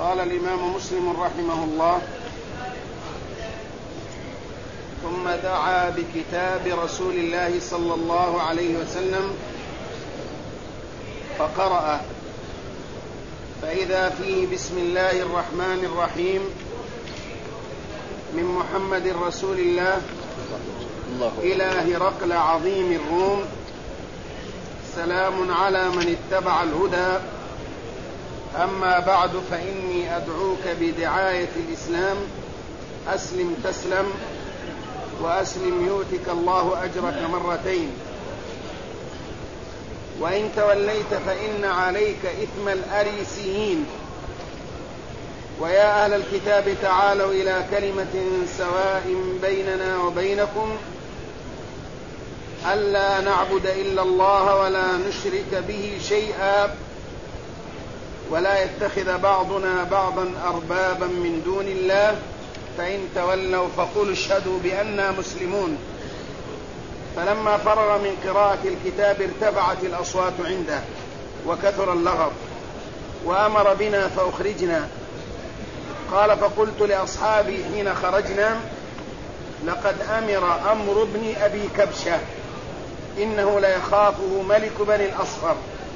قال الإمام مسلم رحمه الله: ثم دعا بكتاب رسول الله صلى الله عليه وسلم فقرأ، فإذا فيه: بسم الله الرحمن الرحيم، من محمد رسول الله إلى هرقل عظيم الروم، سلام على من اتبع الهدى، أما بعد، فإني أدعوك بدعاية الإسلام، أسلم تسلم، وأسلم يؤتك الله أجرك مرتين، وإن توليت فإن عليك إثم الأريسيين. ويا أهل الكتاب تعالوا إلى كلمة سواء بيننا وبينكم ألا نعبد إلا الله ولا نشرك به شيئا ولا يتخذ بعضنا بعضا أربابا من دون الله، فإن تولوا فقولوا اشهدوا بأننا مسلمون. فلما فرغ من قراءة الكتاب ارتفعت الأصوات عنده وكثر اللغط، وأمر بنا فأخرجنا. قال: فقلت لأصحابي حين خرجنا: لقد أمر أمر ابن أبي كبشة، إنه ليخافه ملك بني الأصفر.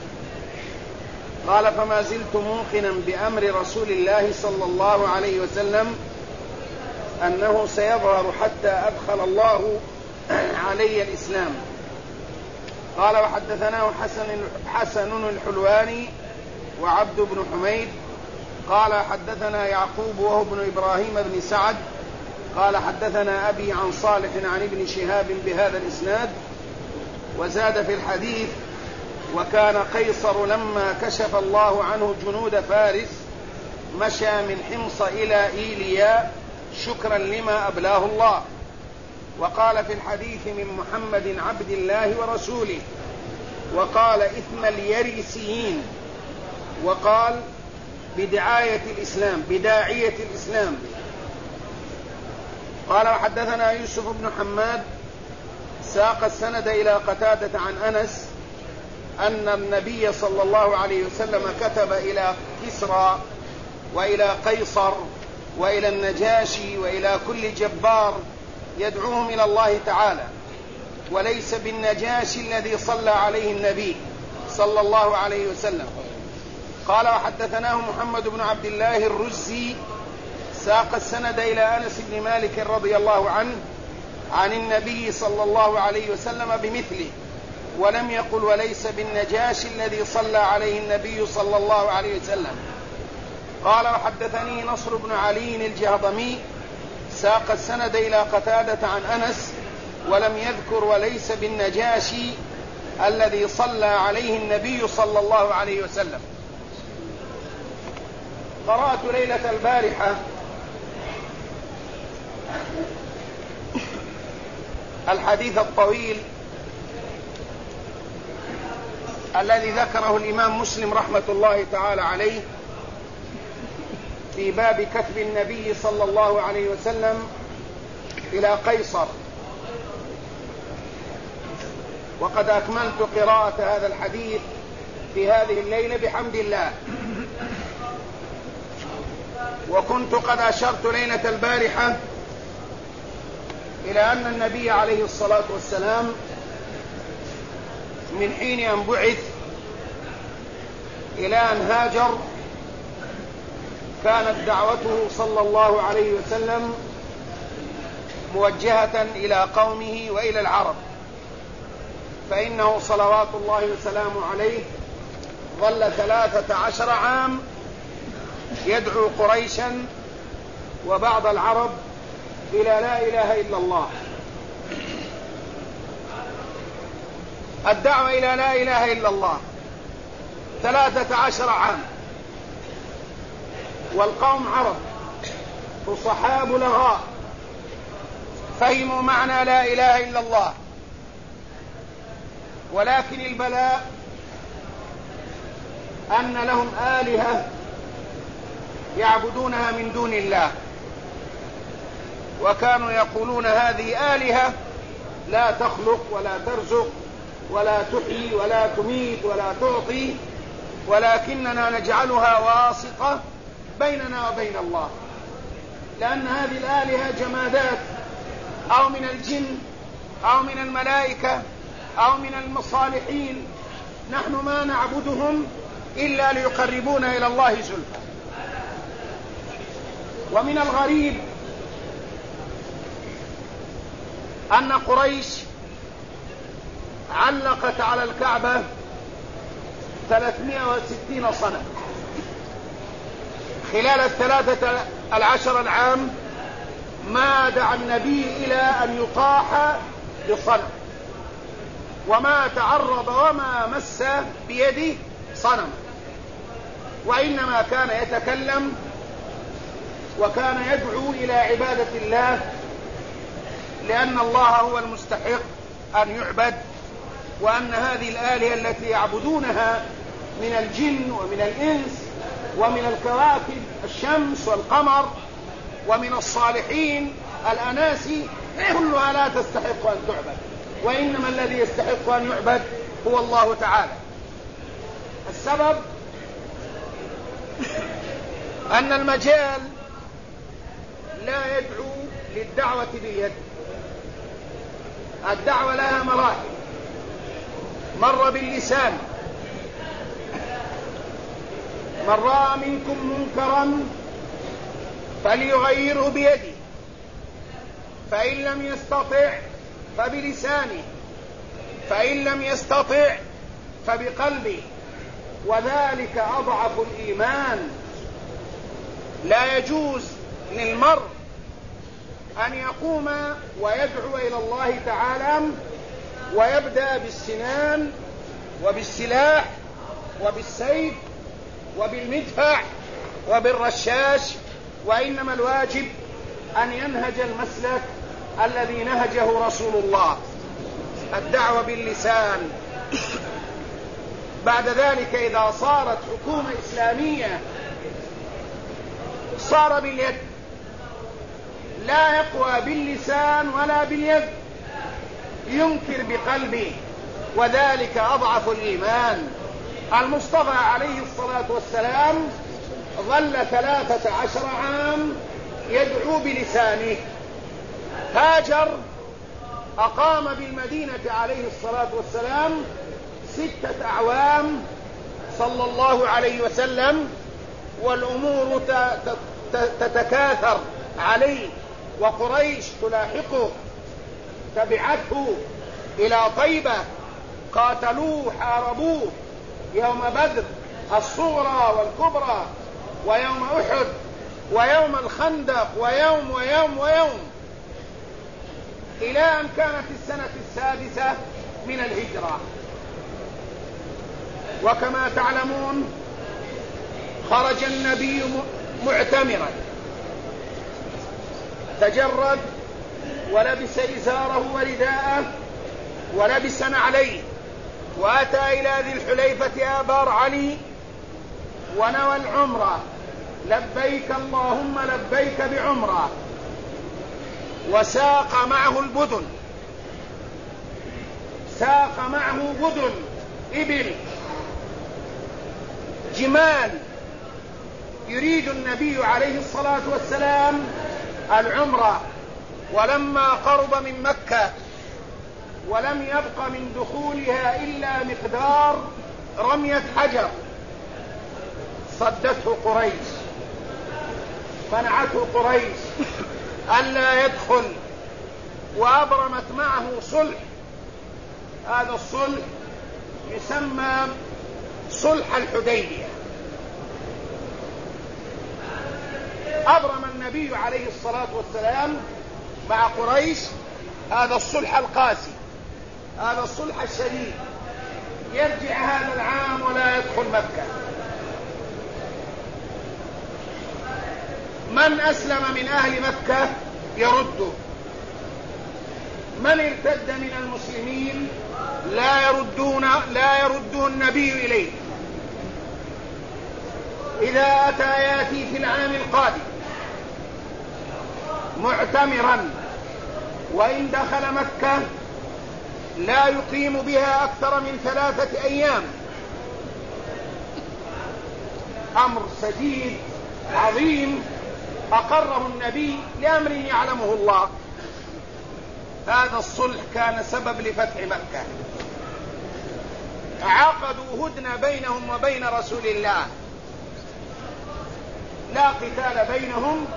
قال: فما زلت موقنا بأمر رسول الله صلى الله عليه وسلم أنه سيظهر حتى أدخل الله علي الإسلام. قال: وحدثناه حسن الحلواني وعبد بن حميد قال: حدثنا يعقوب وهو ابن إبراهيم بن سعد قال: حدثنا أبي عن صالح عن ابن شهاب بهذا الإسناد، وزاد في الحديث: وكان قيصر لما كشف الله عنه جنود فارس مشى من حمص إلى إيليا شكرا لما أبلاه الله. وقال في الحديث: من محمد عبد الله ورسوله. وقال: إثم اليريسيين. وقال: بداعية الإسلام. قال: وحدثنا يوسف بن حماد ساق السند إلى قتادة عن أنس أن النبي صلى الله عليه وسلم كتب إلى كسرى وإلى قيصر وإلى النجاشي وإلى كل جبار يدعوهم إلى الله تعالى، وليس بالنجاشي الذي صلى عليه النبي صلى الله عليه وسلم. قال: وحدثناه محمد بن عبد الله الرزي ساق السند إلى أنس بن مالك رضي الله عنه عن النبي صلى الله عليه وسلم بمثله، ولم يقل: وليس بالنجاشي الذي صلى عليه النبي صلى الله عليه وسلم. قال: وحدثني نصر بن علي الجهضمي ساق السند إلى قتادة عن أنس ولم يذكر: وليس بالنجاشي الذي صلى عليه النبي صلى الله عليه وسلم. قرأت ليلة البارحة الحديث الطويل الذي ذكره الإمام مسلم رحمة الله تعالى عليه في باب كتب النبي صلى الله عليه وسلم إلى قيصر، وقد أكملت قراءة هذا الحديث في هذه الليلة بحمد الله. وكنت قد أشرت ليلة البارحة إلى أن النبي عليه الصلاة والسلام من حين أن بعث إلى أن هاجر كانت دعوته صلى الله عليه وسلم موجهة إلى قومه وإلى العرب، فإنه صلوات الله وسلامه عليه ظل 13 عام يدعو قريشا وبعض العرب إلى لا إله إلا الله. الدعوة إلى لا إله إلا الله 13 عام، والقوم عرب فصحاء بلغاء فهموا معنى لا إله إلا الله، ولكن البلاء أن لهم آلهة يعبدونها من دون الله، وكانوا يقولون: هذه آلهة لا تخلق ولا ترزق ولا تحيي ولا تميت ولا تعطي، ولكننا نجعلها واسطة بيننا وبين الله، لأن هذه الآلهة جمادات أو من الجن أو من الملائكة أو من المصالحين، نحن ما نعبدهم إلا ليقربونا إلى الله زلفى. ومن الغريب أن قريش علقت على الكعبة 360 صنم خلال 13 العام، ما دعا النبي إلى أن يطاح بصنم، وما تعرض وما مس بيده صنم، وإنما كان يتكلم وكان يدعو إلى عبادة الله، لأن الله هو المستحق أن يعبد، وأن هذه الآلهة التي يعبدونها من الجن ومن الإنس ومن الكواكب الشمس والقمر ومن الصالحين الأناسي كلها لا تستحق أن تعبد، وإنما الذي يستحق أن يعبد هو الله تعالى. السبب أن المجال لا يدعو للدعوة باليد، الدعوة لها مراحل، مر باللسان، من رأى منكم منكرا فليغيره بيده، فإن لم يستطع فبلسانه، فإن لم يستطع فبقلبه، وذلك أضعف الإيمان. لا يجوز للمرء أن يقوم ويدعو إلى الله تعالى ويبدأ بالسنان وبالسلاح وبالسيف وبالمدفع وبالرشاش، وإنما الواجب أن ينهج المسلك الذي نهجه رسول الله، الدعوة باللسان. بعد ذلك إذا صارت حكومة إسلامية صار باليد، لا يقوى باللسان ولا باليد، ينكر بقلبه، وذلك أضعف الإيمان. المصطفى عليه الصلاة والسلام ظل 13 عام يدعو بلسانه. هاجر أقام بالمدينة عليه الصلاة والسلام 6 أعوام صلى الله عليه وسلم، والأمور تتكاثر عليه، وقريش تلاحقه، تبعته إلى طيبة، قاتلوه حاربوه يوم بدر الصغرى والكبرى، ويوم أحد، ويوم الخندق، ويوم ويوم ويوم، إلى أن كانت السنة 6 من الهجرة. وكما تعلمون خرج النبي معتمرا، تجرد ولبس إزاره ورداءه ولبس نعليه، وأتى إلى ذي الحليفة آبار علي ونوى العمرة، لبيك اللهم لبيك بعمرة، وساق معه البدن، ساق معه بدن إبل جمال، يريد النبي عليه الصلاة والسلام العمرة. ولما قرب من مكة ولم يبق من دخولها إلا مقدار رمية حجر، صدته قريش، منعته قريش ألا يدخل، وأبرمت معه صلح. هذا الصلح يسمى صلح الحديبية. أبرم النبي عليه الصلاة والسلام مع قريش هذا الصلح القاسي، هذا الصلح الشديد، يرجع هذا العام ولا يدخل مكة. من أسلم من أهل مكة يرده، من ارتد من المسلمين لا يرده النبي إليه. إذا أتى يأتي في العام القادم معتمرا، وإن دخل مكة لا يقيم بها أكثر من 3 أيام. أمر سديد عظيم أقره النبي لأمر يعلمه الله. هذا الصلح كان سبب لفتح مكة، عقدوا هدنة بينهم وبين رسول الله، لا قتال بينهم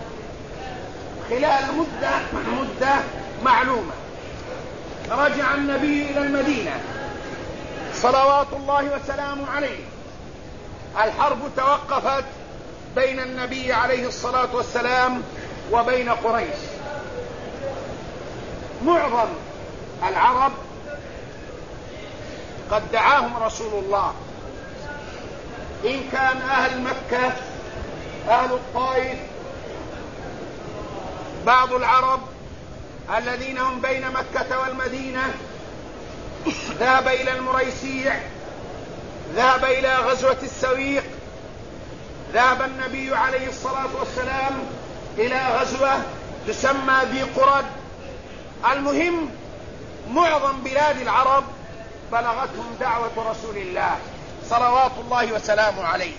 خلال مدة معلومة. رجع النبي إلى المدينة صلوات الله وسلامه عليه، الحرب توقفت بين النبي عليه الصلاة والسلام وبين قريش. معظم العرب قد دعاهم رسول الله، إن كان أهل مكة، أهل الطائف، بعض العرب الذين هم بين مكة والمدينة ذهب إلى المريسيع، ذهب إلى غزوة السويق، ذهب النبي عليه الصلاة والسلام إلى غزوة تسمى ذي قرد. المهم معظم بلاد العرب بلغتهم دعوة رسول الله صلوات الله وسلامه عليه.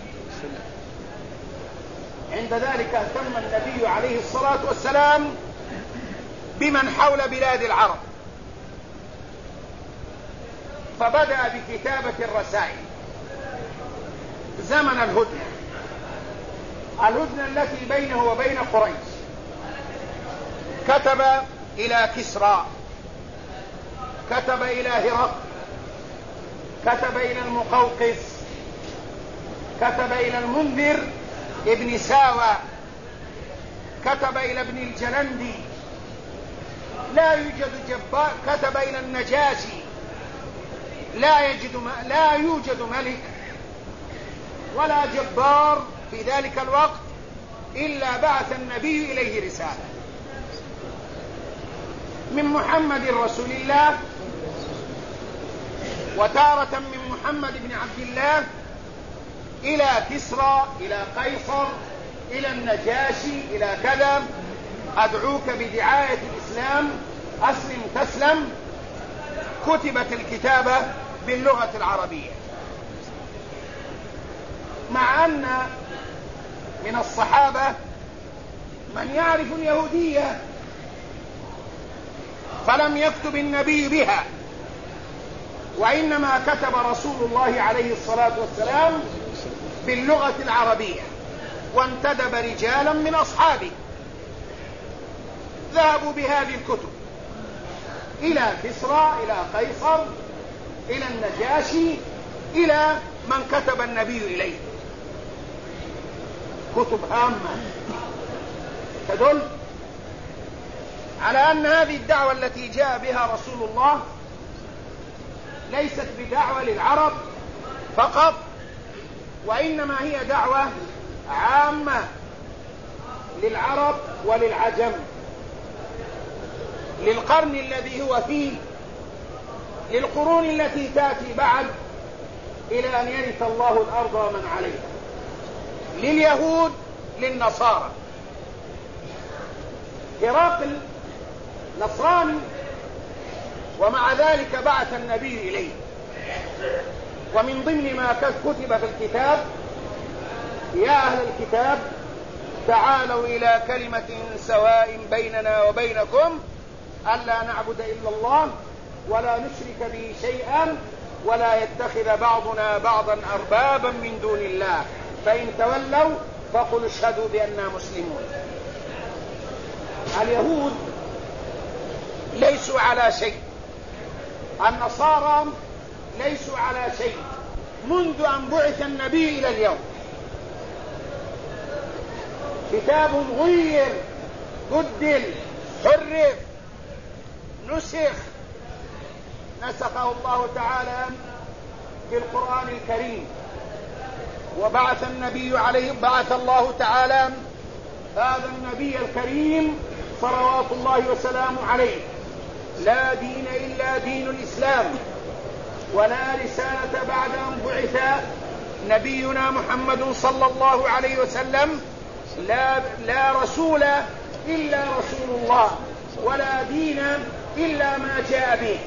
عند ذلك اهتم النبي عليه الصلاة والسلام بمن حول بلاد العرب، فبدأ بكتابة الرسائل زمن الهدنة التي بينه وبين قريش. كتب إلى كسرى، كتب إلى هرقل، كتب إلى المقوقس، كتب إلى المنذر ابن ساوى، كتب إلى ابن الجلندي، لا يوجد جبار، كتب إلى النجاشي، لا يوجد ملك ولا جبار في ذلك الوقت إلا بعث النبي إليه رسالة من محمد رسول الله، وتارة من محمد بن عبد الله إلى كسرى، إلى قيصر، إلى النجاشي، إلى كذا: أدعوك بدعاية الإسلام، أسلم تسلم. كتبت الكتابة باللغة العربية، مع أن من الصحابة من يعرف اليهودية فلم يكتب النبي بها، وإنما كتب رسول الله عليه الصلاة والسلام باللغة العربية، وانتدب رجالا من أصحابه ذهبوا بهذه الكتب إلى كسرى، إلى قيصر، إلى النجاشي، إلى من كتب النبي إليه. كتب هامة تدل على أن هذه الدعوة التي جاء بها رسول الله ليست بدعوة للعرب فقط، وإنما هي دعوة عامة للعرب وللعجم، للقرن الذي هو فيه، للقرون التي تأتي بعد، إلى أن يرث الله الأرض ومن عليها، لليهود، للنصارى. هرقل نصراني، ومع ذلك بعث النبي إليه. ومن ضمن ما كتب في الكتاب: يا أهل الكتاب تعالوا إلى كلمة سواء بيننا وبينكم ألا نعبد إلا الله ولا نشرك به شيئا ولا يتخذ بعضنا بعضا أربابا من دون الله فإن تولوا فقل اشهدوا بأننا مسلمون. اليهود ليسوا على شيء، النصارى ليسوا على شيء منذ أن بعث النبي إلى اليوم. كتاب غير، بدل، حرف، نسخ، نسخه الله تعالى في القرآن الكريم، وبعث النبي عليه، بعث الله تعالى هذا النبي الكريم صلوات الله وسلامه عليه: لا دين إلا دين الإسلام، ولا رسالة بعد أن بعث نبينا محمد صلى الله عليه وسلم، لا رسول إلا رسول الله، ولا دين إلا ما جاء به.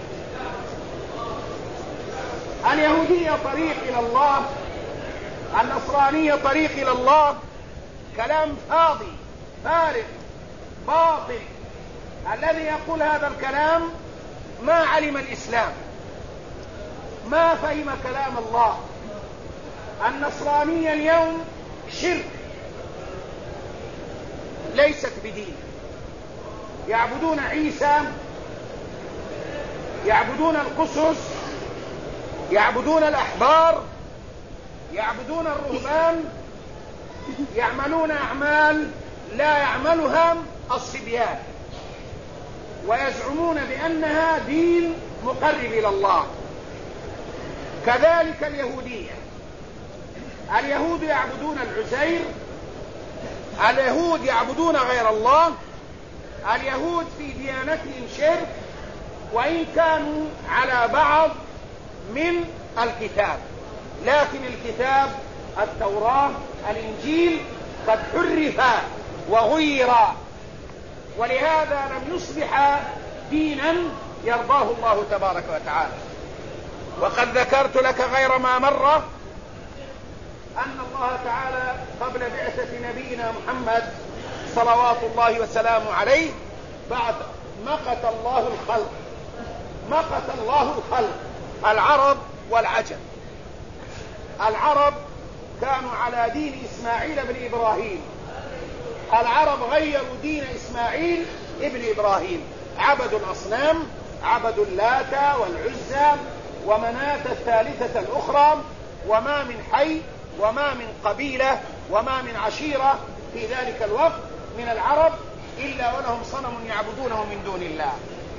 اليهودية طريق إلى الله، النصرانية طريق إلى الله، كلام فاضي فارغ باطل. الذي يقول هذا الكلام ما علم الإسلام، ما فهم كلام الله. النصرانية اليوم شرك، ليست بدين. يعبدون عيسى، يعبدون القسس، يعبدون الأحبار، يعبدون الرهبان، يعملون أعمال لا يعملها الصبيان، ويزعمون بأنها دين مقرب إلى الله. كذلك اليهودية، اليهود يعبدون العزير، اليهود يعبدون غير الله، اليهود في ديانتهم شرك، وإن كانوا على بعض من الكتاب، لكن الكتاب التوراة الإنجيل قد حرف وغير، ولهذا لم يصبح دينا يرضاه الله تبارك وتعالى. وقد ذكرت لك غير ما مرة أن الله تعالى قبل بعثة نبينا محمد صلوات الله وسلامه عليه بعد مقت الله الخلق، مقت الله الخلق، العرب والعجم. العرب كانوا على دين إسماعيل بن إبراهيم، العرب غيروا دين إسماعيل ابن إبراهيم، عبدوا الأصنام، عبدوا اللات والعزى ومناة الثالثة الأخرى، وما من حي وما من قبيلة وما من عشيرة في ذلك الوقت من العرب إلا ولهم صنم يعبدونه من دون الله.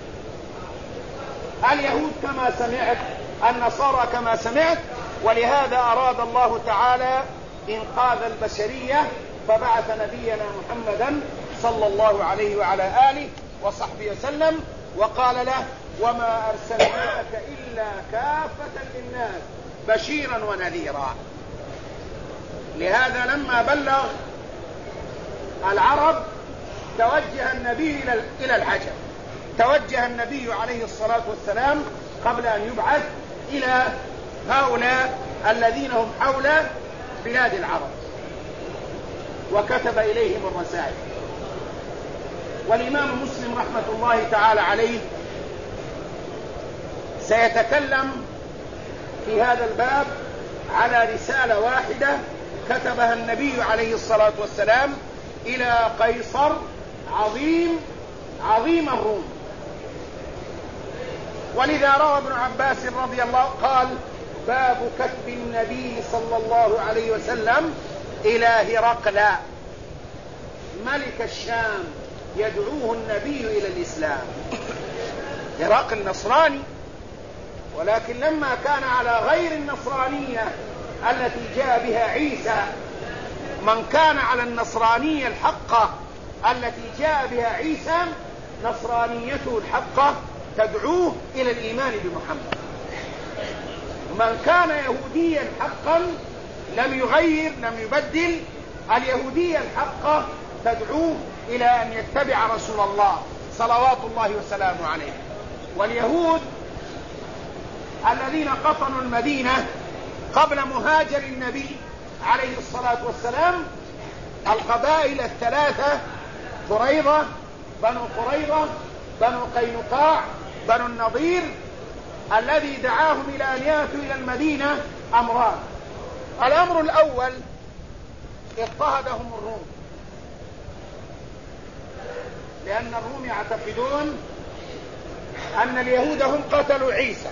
اليهود كما سمعت، النصارى كما سمعت، ولهذا أراد الله تعالى إنقاذ البشرية فبعث نبينا محمدا صلى الله عليه وعلى آله وصحبه وسلم وقال له: وما أرسلناك إلا كافة للناس بشيرا ونذيرا. لهذا لما بلغ العرب توجه النبي إلى العجم، توجه النبي عليه الصلاة والسلام قبل أن يبعث إلى هؤلاء الذين هم حول بلاد العرب، وكتب إليهم الرسائل. والإمام مسلم رحمة الله تعالى عليه سيتكلم في هذا الباب على رسالة واحدة كتبها النبي عليه الصلاة والسلام إلى قيصر عظيم الروم. ولذا روى ابن عباس رضي الله قال: باب كتب النبي صلى الله عليه وسلم إلى هرقل ملك الشام يدعوه النبي إلى الإسلام. هرقل نصراني، ولكن لما كان على غير النصرانية التي جاء بها عيسى، من كان على النصرانية الحقة التي جاء بها عيسى نصرانيته الحقة تدعوه إلى الإيمان بمحمد. من كان يهوديا حقا لم يغير لم يبدل، اليهودية الحقة تدعوه إلى أن يتبع رسول الله صلوات الله وسلامه عليه. واليهود الذين قطنوا المدينة قبل مهاجر النبي عليه الصلاة والسلام القبائل الثلاثة: قريظة، بنو قريظة، بنو قينقاع، بنو النضير، الذي دعاهم إلى أن يأتوا إلى المدينة أمران. الأمر الأول: اضطهدهم الروم، لأن الروم يعتقدون أن اليهود هم قتلوا عيسى،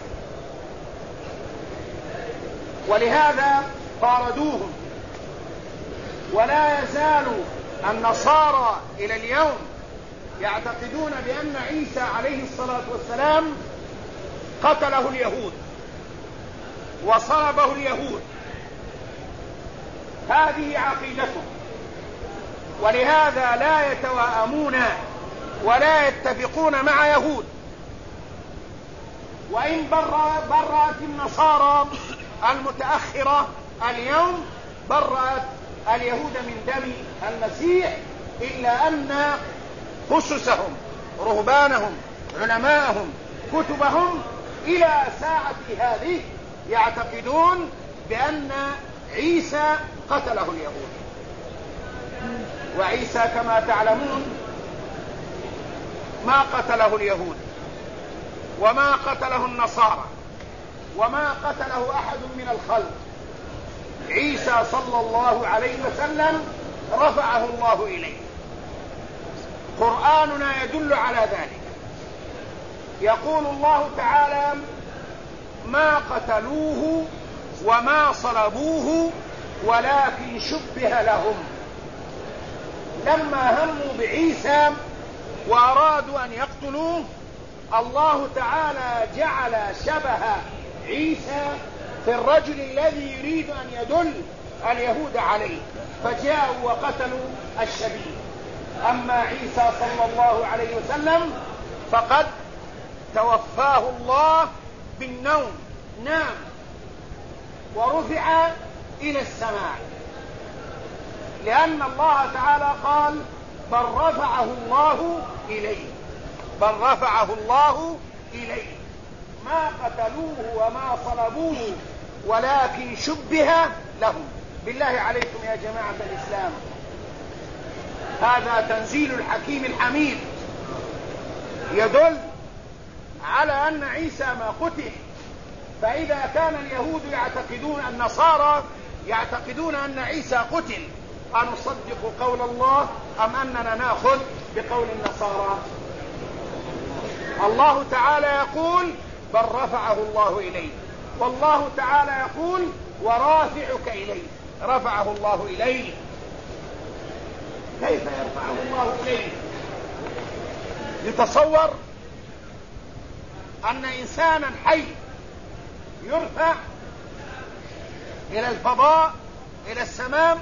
ولهذا طاردوهم. ولا يزال النصارى إلى اليوم يعتقدون بأن عيسى عليه الصلاة والسلام قتله اليهود وصلبه اليهود، هذه عقيدتهم. ولهذا لا يتواءمون ولا يتفقون مع يهود. وإن برأت النصارى المتأخرة اليوم برأت اليهود من دم المسيح، إلا أن خصوصهم، رهبانهم، علماءهم، كتبهم إلى ساعة هذه يعتقدون بأن عيسى قتله اليهود. وعيسى كما تعلمون ما قتله اليهود وما قتله النصارى وما قتله أحد من الخلق. عيسى صلى الله عليه وسلم رفعه الله إليه. قرآننا يدل على ذلك. يقول الله تعالى: ما قتلوه وما صلبوه ولكن شبه لهم. لما هموا بعيسى وأرادوا أن يقتلوه، الله تعالى جعل شبه عيسى في الرجل الذي يريد أن يدل اليهود عليه، فجاءوا وقتلوا الشبيه. أما عيسى صلى الله عليه وسلم فقد توفاه الله بالنوم، نام ورفع إلى السماء، لأن الله تعالى قال: بل رفعه الله إليه. بل رفعه الله إليه. ما قتلوه وما صلبوه ولكن شبه لهم. بالله عليكم يا جماعة الإسلام، هذا تنزيل الحكيم الحميد يدل على أن عيسى ما قتل. فإذا كان اليهود يعتقدون، النصارى يعتقدون أن عيسى قتل، أنصدق قول الله أم أننا نأخذ بقول النصارى؟ الله تعالى يقول: بل رفعه الله إليه، والله تعالى يقول: ورافعك إليه. رفعه الله إليه. كيف يرفعه الله إليه؟ يتصور أن إنسانا حي يرفع إلى الفضاء، إلى السماء؟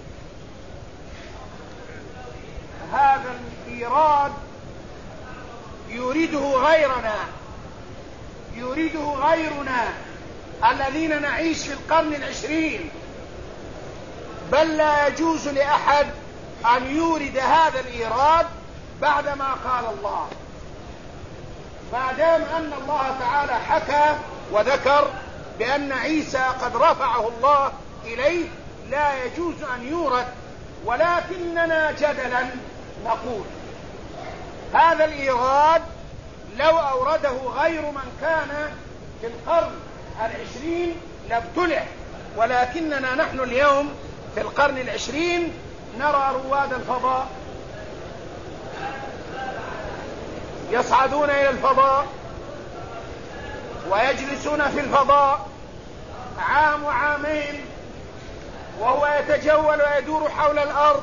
هذا الإيراد يريده غيرنا، يريده غيرنا الذين نعيش في القرن العشرين. بل لا يجوز لأحد أن يورد هذا الإيراد بعدما قال الله. ما دام أن الله تعالى حكى وذكر بأن عيسى قد رفعه الله إليه، لا يجوز أن يورد. ولكننا جدلا نقول هذا الإيراد لو أورده غير من كان في القرن العشرين لابتلع، ولكننا نحن اليوم في القرن العشرين نرى رواد الفضاء يصعدون إلى الفضاء ويجلسون في الفضاء عام وعامين وهو يتجول ويدور حول الأرض،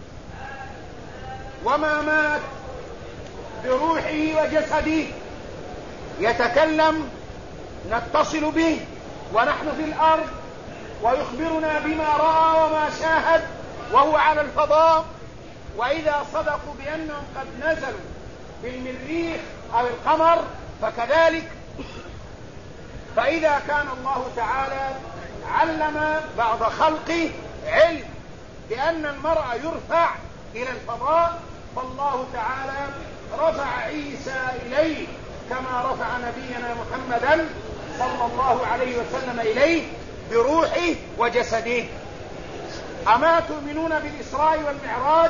وما مات بروحه وجسده، يتكلم، نتصل به ونحن في الأرض، ويخبرنا بما رأى وما شاهد وهو على الفضاء. وإذا صدقوا بأنهم قد نزلوا في المريخ أو القمر فكذلك. فإذا كان الله تعالى علم بعض خلقه علم بأن المرء يرفع إلى الفضاء، فالله تعالى رفع عيسى إليه كما رفع نبينا محمدا صلى الله عليه وسلم إليه بروحه وجسده. أما تؤمنون بالإسراء والمعراج؟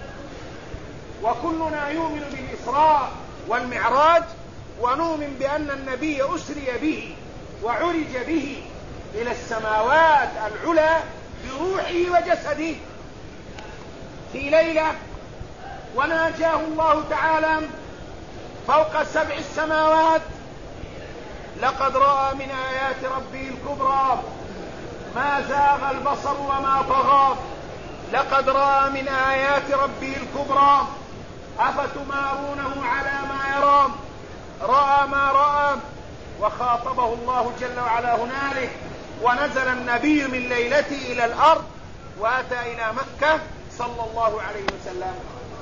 وكلنا يؤمن بالإسراء والمعراج، ونؤمن بأن النبي أسري به وعرج به إلى السماوات العلى بروحه وجسده في ليلة، وناجاه الله تعالى فوق 7 السماوات. لقد رأى من آيات ربه الكبرى ما زاغ البصر وما طغى. لقد رأى من آيات ربه الكبرى أفتمارونه على ما يرى. رأى ما رأى، وخاطبه الله جل وعلا هنالك، ونزل النبي من ليلته إلى الأرض وأتى إلى مكة صلى الله عليه وسلم.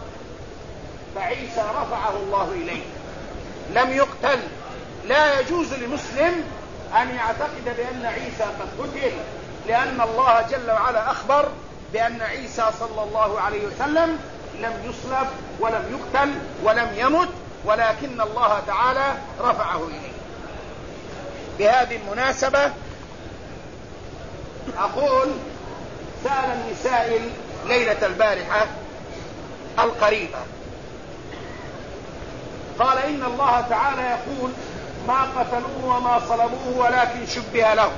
فعيسى رفعه الله إليه، لم يقتل. لا يجوز لمسلم أن يعتقد بأن عيسى قد قتل، لأن الله جل وعلا أخبر بأن عيسى صلى الله عليه وسلم لم يصلب ولم يقتل ولم يمت، ولكن الله تعالى رفعه إليه. بهذه المناسبة أقول: سألني سائل ليلة البارحة القريبة. قال إن الله تعالى يقول ما قتلوه وما صلبوه ولكن شبه لهم.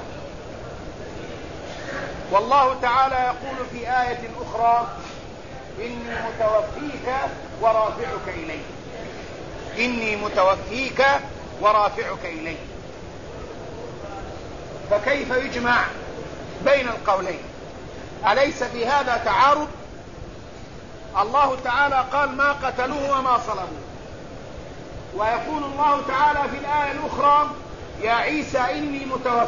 والله تعالى يقول في آية أخرى إني متوفيك ورافعك إلي. إني متوفيك ورافعك إلي. فكيف يجمع بين القولين؟ أليس في هذا تعارض؟ الله تعالى قال ما قتلوه وما صلبوه، ويقول الله تعالى في الآية الأخرى يا عيسى إني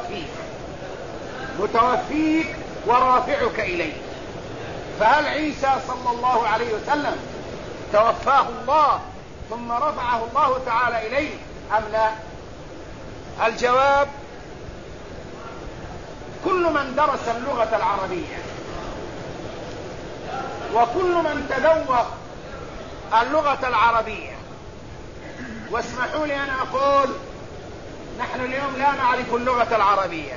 متوفيك ورافعك إلي. فهل عيسى صلى الله عليه وسلم توفاه الله ثم رفعه الله تعالى إليه أم لا؟ الجواب كل من درس اللغة العربية وكل من تذوق اللغة العربية، واسمحوا لي أن أقول نحن اليوم لا نعرف اللغة العربية.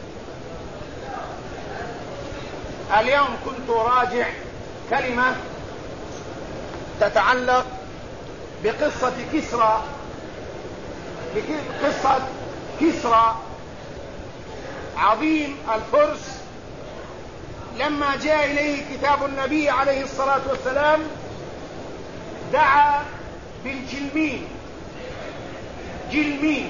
اليوم كنت راجع كلمة تتعلق بقصة كسرى عظيم الفرس لما جاء إليه كتاب النبي عليه الصلاة والسلام دعا بالجلمين. جلمين،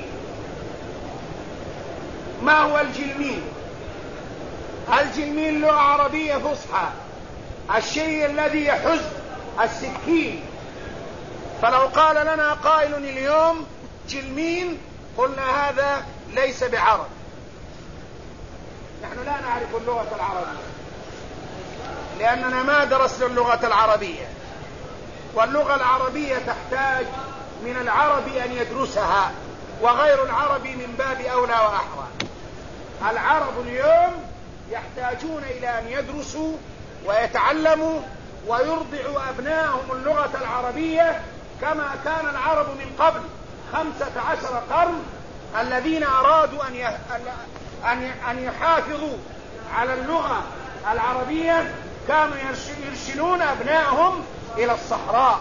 ما هو الجلمين؟ الجلمين لغة عربية فصحى، الشيء الذي يحز السكين. فلو قال لنا قائل اليوم جلمين قلنا هذا ليس بعرب. نحن لا نعرف اللغة العربية لأننا ما درسنا اللغة العربية، واللغة العربية تحتاج من العرب أن يدرسها، وغير العرب من باب أولى وأحرى. العرب اليوم يحتاجون إلى أن يدرسوا ويتعلموا ويرضعوا أبنائهم اللغة العربية كما كان العرب من قبل 15 قرن الذين أرادوا أن يحافظوا على اللغة العربية كانوا يرسلون أبنائهم إلى الصحراء،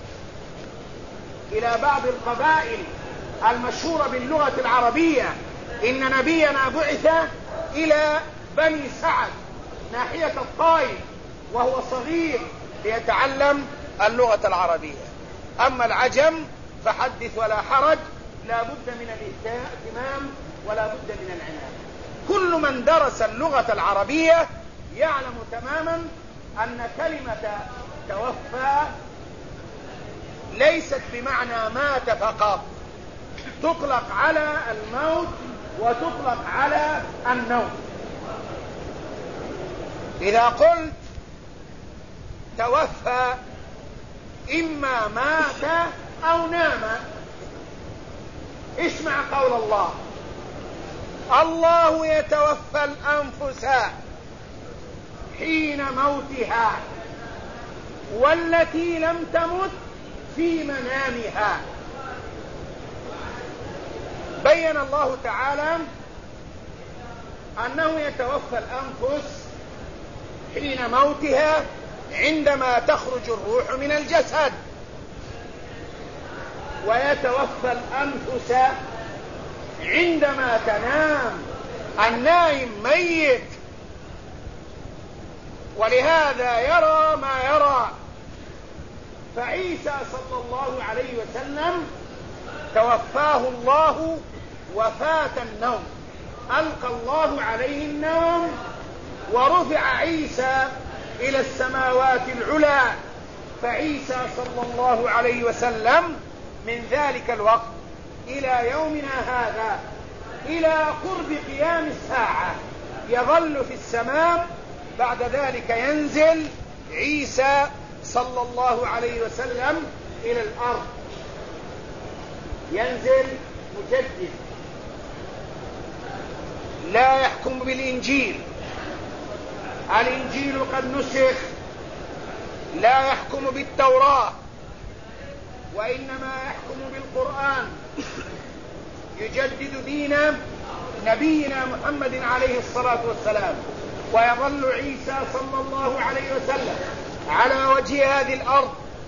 إلى بعض القبائل المشهورة باللغة العربية. إن نبينا بعث إلى بني سعد ناحية الطائف وهو صغير ليتعلم اللغة العربية. أما العجم فحدث ولا حرج، لا بد من الاهتمام ولا بد من العناية. كل من درس اللغة العربية يعلم تماما أن كلمة توفى ليست بمعنى مات فقط، تطلق على الموت وتطلق على النوم. إذا قلت توفى إما مات أو نام. اسمع قول الله: الله يتوفى الأنفس حين موتها والتي لم تمت في منامها. بين الله تعالى أنه يتوفى الأنفس حين موتها عندما تخرج الروح من الجسد، ويتوفى الأنفس عندما تنام. النائم ميت، ولهذا يرى ما يرى. فعيسى صلى الله عليه وسلم توفاه الله وفاة النوم، ألقى الله عليه النوم ورفع عيسى إلى السماوات العلى. فعيسى صلى الله عليه وسلم من ذلك الوقت إلى يومنا هذا إلى قرب قيام الساعة يظل في السماء، بعد ذلك ينزل عيسى صلى الله عليه وسلم إلى الأرض، ينزل مجدد، لا يحكم بالإنجيل. الإنجيل قد نسخ، لا يحكم بالتوراة، وإنما يحكم بالقرآن، يجدد دين نبينا محمد عليه الصلاة والسلام. ويظل عيسى صلى الله عليه وسلم على وجه هذه الأرض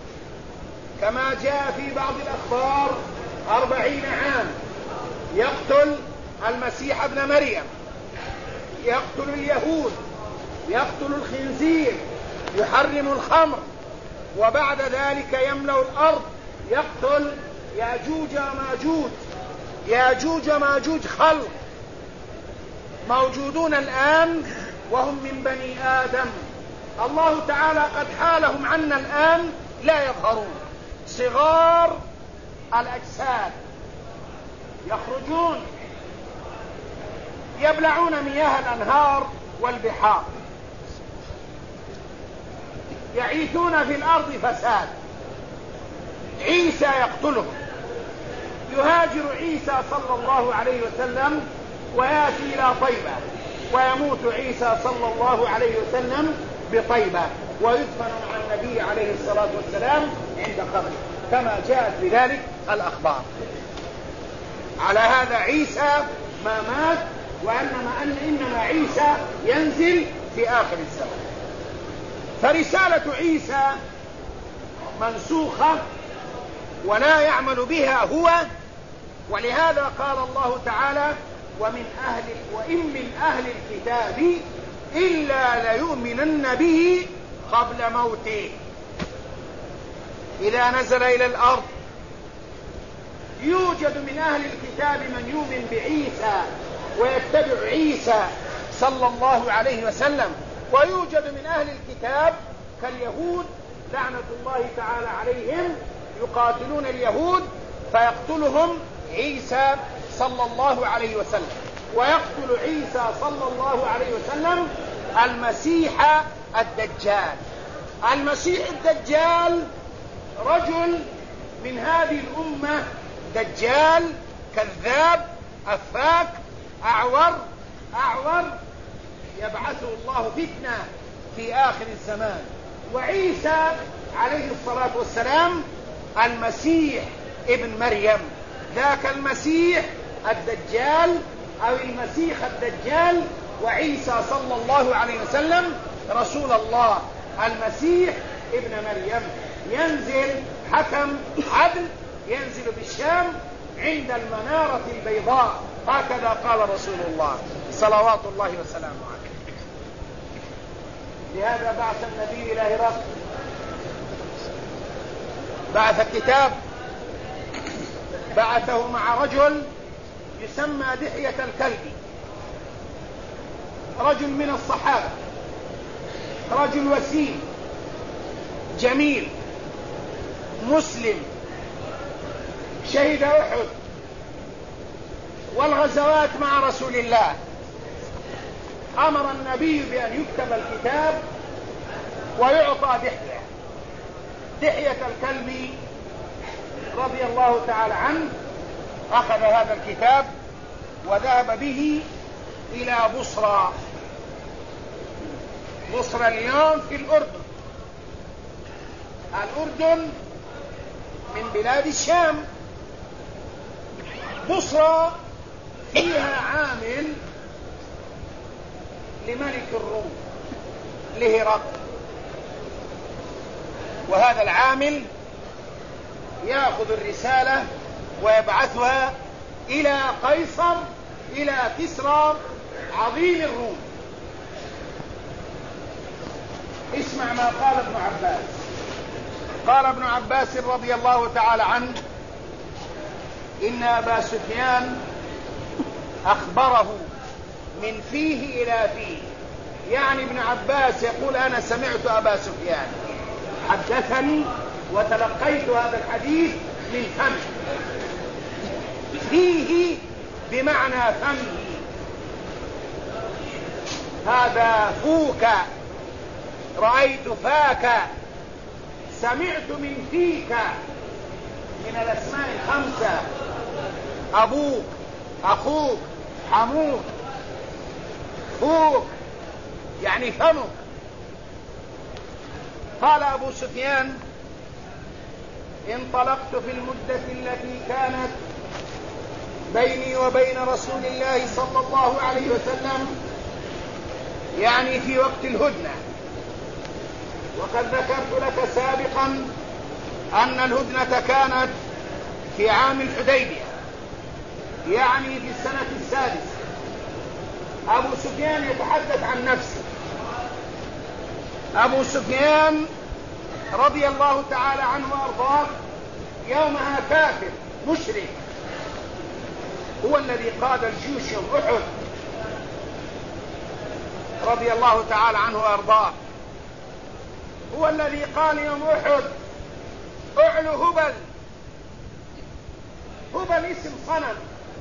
كما جاء في بعض الأخبار 40 عام يقتل المسيح ابن مريم، يقتل اليهود، يقتل الخنزير، يحرم الخمر، وبعد ذلك يملأ الأرض يقتل ياجوج وماجوج. ياجوج وماجوج خلق موجودون الآن وهم من بني آدم، الله تعالى قد حالهم عنا الآن لا يظهرون، صغار الأجساد يخرجون يبلعون مياه الأنهار والبحار، يعيثون في الأرض فساد. عيسى يقتلهم، يهاجر عيسى صلى الله عليه وسلم ويأتي إلى طيبة، ويموت عيسى صلى الله عليه وسلم بطيبة، ويدفن مع النبي عليه الصلاة والسلام عند قبره كما جاءت بذلك الأخبار. على هذا عيسى ما مات، إنما عيسى ينزل في آخر الزمان. فرسالة عيسى منسوخة ولا يعمل بها هو، ولهذا قال الله تعالى: وإن من أهل الكتاب إلا ليؤمنن به قبل موته. إذا نزل إلى الأرض يوجد من أهل الكتاب من يؤمن بعيسى ويتبع عيسى صلى الله عليه وسلم، ويوجد من أهل الكتاب كاليهود لعنة الله تعالى عليهم يقاتلون اليهود فيقتلهم عيسى صلى الله عليه وسلم، ويقتل عيسى صلى الله عليه وسلم المسيح الدجال. المسيح الدجال رجل من هذه الأمة، دجال كذاب أفاك أعور يبعثه الله فتنة في آخر الزمان. وعيسى عليه الصلاة والسلام المسيح ابن مريم، ذاك المسيح الدجال أو المسيح الدجال، وعيسى صلى الله عليه وسلم رسول الله المسيح ابن مريم. ينزل حكم عدل، ينزل بالشام عند المنارة البيضاء، هكذا قال رسول الله صلوات الله وسلامه عليه. لهذا بعث النبي إلى هرقل، بعث كتاب، بعثه مع رجل يسمى دحية الكلبي، رجل من الصحابة، رجل وسيم جميل مسلم، شهد أحد والغزوات مع رسول الله. أمر النبي بأن يكتب الكتاب ويعطى دحية الكلبي رضي الله تعالى عنه. أخذ هذا الكتاب وذهب به إلى بصرى اليوم في الأردن. الأردن من بلاد الشام. بصرى فيها عامل لملك الروم لهرقل، وهذا العامل يأخذ الرسالة ويبعثها إلى قيصر، إلى كسرى عظيم الروم. اسمع ما قال ابن عباس. قال ابن عباس رضي الله تعالى عنه: إن أبا سفيان أخبره من فيه إلى فيه. يعني ابن عباس يقول: أنا سمعت أبا سفيان حدثني وتلقيت هذا الحديث من فمه. فيه بمعنى فمه، هذا فوك، رأيت فاك، سمعت من فيك، من الأسماء الخمسة: أبوك، أخوك، حموك، فوك، يعني فمك. قال أبو سفيان: انطلقت في المدة التي كانت بيني وبين رسول الله صلى الله عليه وسلم، يعني في وقت الهدنة. وقد ذكرت لك سابقا أن الهدنة كانت في عام الحديبية، يعني في السنة السادسة. أبو سفيان يتحدث عن نفسه. أبو سفيان رضي الله تعالى عنه وأرضاه يومها كافر مشرك، هو الذي قاد الجيوش يوم أحد رضي الله تعالى عنه وأرضاه. هو الذي قال يوم أحد: اعلوا هبل. هبل اسم صنم.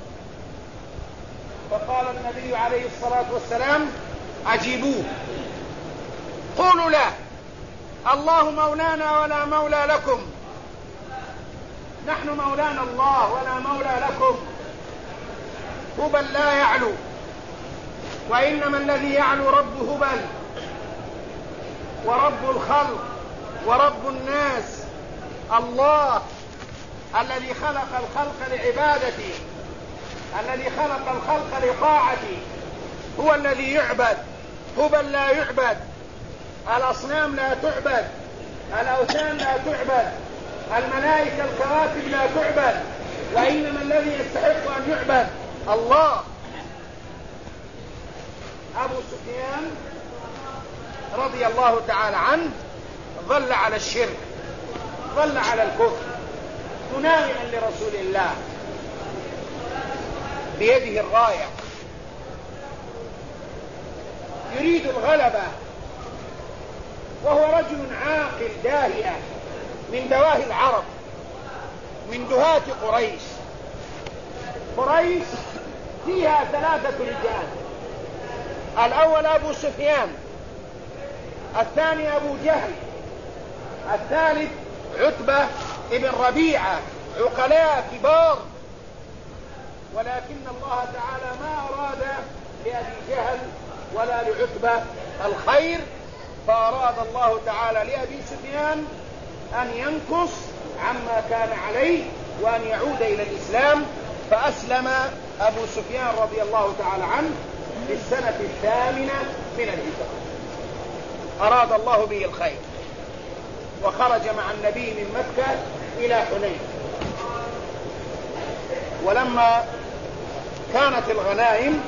فقال النبي عليه الصلاة والسلام: أجيبوه، قولوا له الله مولانا ولا مولى لكم، نحن مولانا الله ولا مولى لكم. هبل لا يعلو، وإنما الذي يعلو رب هبل ورب الخلق ورب الناس، الله الذي خلق الخلق لعبادته، الذي خلق الخلق لطاعته، هو الذي يعبد. هبل لا يعبد، الأصنام لا تعبد، الأوثان لا تعبد، الملائكة الكواكب لا تعبد، وإنما الذي يستحق أن يعبد الله. أبو سفيان رضي الله تعالى عنه ظل على الشرك، ظل على الكفر، مناوئا لرسول الله، بيده الراية، يريد الغلبة، وهو رجل عاقل داهية من دواهي العرب، من دهاة قريش. قريش فيها 3 رجال: الأول أبو سفيان، الثاني أبو جهل، الثالث عتبة ابن ربيعة، عقلاء كبار. ولكن الله تعالى ما أراد لأبي جهل ولا لعتبة الخير، فأراد الله تعالى لأبي سفيان أن ينقص عما كان عليه وأن يعود إلى الإسلام. فأسلم أبو سفيان رضي الله تعالى عنه في السنة 8 من الهجرة. أراد الله به الخير، وخرج مع النبي من مكة إلى حنين. ولما كانت الغنائم